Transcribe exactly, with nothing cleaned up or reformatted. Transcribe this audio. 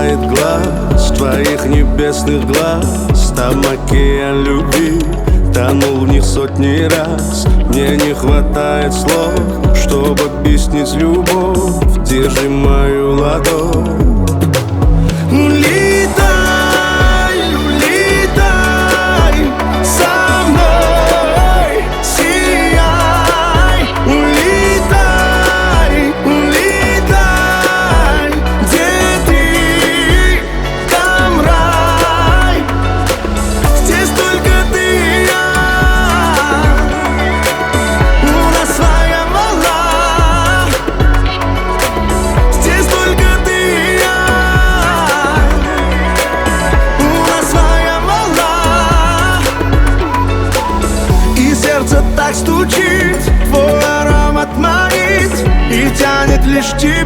знает глаз твоих небесных глаз. Там океан любви, тонул в них сотни раз. Мне не хватает слов, чтобы объяснить любовь. Держи мою ладонь. Так стучит, твой аромат манит и тянет лишь тебя.